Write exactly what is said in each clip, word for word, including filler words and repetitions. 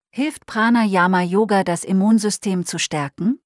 Hilft Pranayama Yoga, das Immunsystem zu stärken?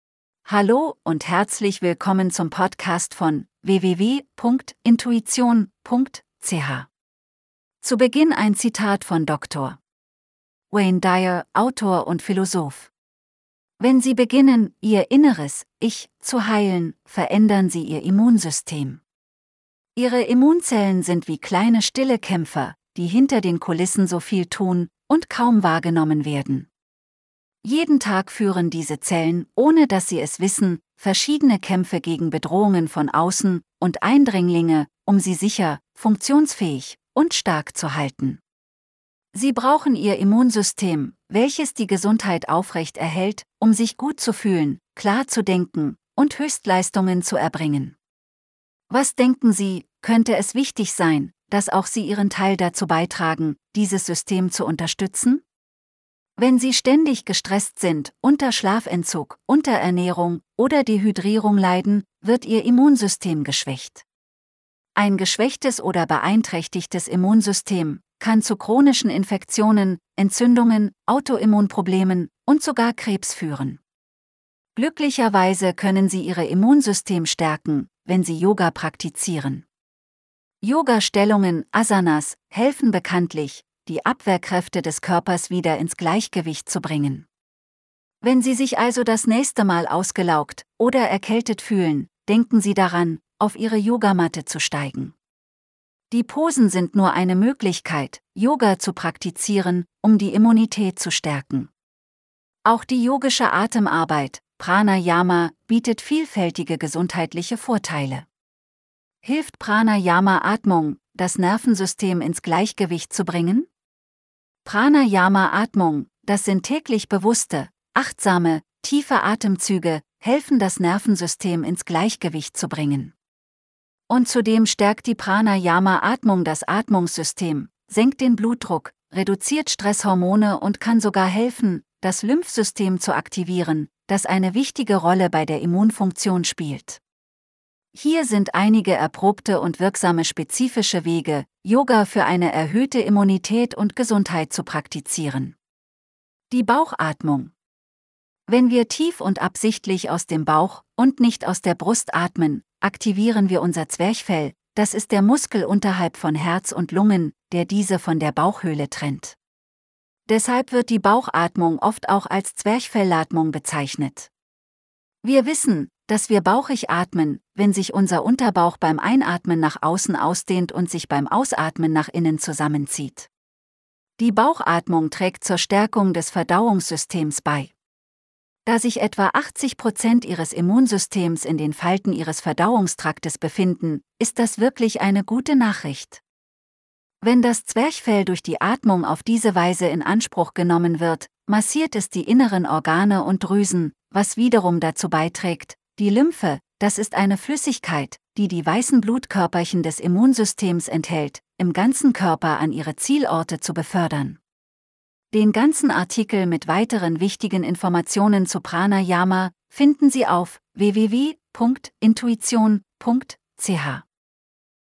Hallo und herzlich willkommen zum Podcast von w w w punkt intuition punkt c h. Zu Beginn ein Zitat von Doktor Wayne Dyer, Autor und Philosoph. Wenn Sie beginnen, Ihr inneres Ich zu heilen, verändern Sie Ihr Immunsystem. Ihre Immunzellen sind wie kleine stille Kämpfer, die hinter den Kulissen so viel tun und kaum wahrgenommen werden. Jeden Tag führen diese Zellen, ohne dass sie es wissen, verschiedene Kämpfe gegen Bedrohungen von außen und Eindringlinge, um sie sicher, funktionsfähig und stark zu halten. Sie brauchen ihr Immunsystem, welches die Gesundheit aufrecht erhält, um sich gut zu fühlen, klar zu denken und Höchstleistungen zu erbringen. Was denken Sie, könnte es wichtig sein, dass auch Sie Ihren Teil dazu beitragen, dieses System zu unterstützen? Wenn Sie ständig gestresst sind, unter Schlafentzug, Unterernährung oder Dehydrierung leiden, wird Ihr Immunsystem geschwächt. Ein geschwächtes oder beeinträchtigtes Immunsystem kann zu chronischen Infektionen, Entzündungen, Autoimmunproblemen und sogar Krebs führen. Glücklicherweise können Sie Ihr Immunsystem stärken, wenn Sie Yoga praktizieren. Yoga-Stellungen, Asanas, helfen bekanntlich, die Abwehrkräfte des Körpers wieder ins Gleichgewicht zu bringen. Wenn Sie sich also das nächste Mal ausgelaugt oder erkältet fühlen, denken Sie daran, auf Ihre Yogamatte zu steigen. Die Posen sind nur eine Möglichkeit, Yoga zu praktizieren, um die Immunität zu stärken. Auch die yogische Atemarbeit, Pranayama, bietet vielfältige gesundheitliche Vorteile. Hilft Pranayama-Atmung, das Nervensystem ins Gleichgewicht zu bringen? Pranayama-Atmung, das sind täglich bewusste, achtsame, tiefe Atemzüge, helfen das Nervensystem ins Gleichgewicht zu bringen. Und zudem stärkt die Pranayama-Atmung das Atmungssystem, senkt den Blutdruck, reduziert Stresshormone und kann sogar helfen, das Lymphsystem zu aktivieren, das eine wichtige Rolle bei der Immunfunktion spielt. Hier sind einige erprobte und wirksame spezifische Wege, Yoga für eine erhöhte Immunität und Gesundheit zu praktizieren. Die Bauchatmung. Wenn wir tief und absichtlich aus dem Bauch und nicht aus der Brust atmen, aktivieren wir unser Zwerchfell, das ist der Muskel unterhalb von Herz und Lungen, der diese von der Bauchhöhle trennt. Deshalb wird die Bauchatmung oft auch als Zwerchfellatmung bezeichnet. Wir wissen, dass wir bauchig atmen, wenn sich unser Unterbauch beim Einatmen nach außen ausdehnt und sich beim Ausatmen nach innen zusammenzieht. Die Bauchatmung trägt zur Stärkung des Verdauungssystems bei. Da sich etwa achtzig Prozent Ihres Immunsystems in den Falten Ihres Verdauungstraktes befinden, ist das wirklich eine gute Nachricht. Wenn das Zwerchfell durch die Atmung auf diese Weise in Anspruch genommen wird, massiert es die inneren Organe und Drüsen, was wiederum dazu beiträgt, die Lymphe, das ist eine Flüssigkeit, die die weißen Blutkörperchen des Immunsystems enthält, im ganzen Körper an ihre Zielorte zu befördern. Den ganzen Artikel mit weiteren wichtigen Informationen zu Pranayama finden Sie auf w w w punkt intuition punkt c h.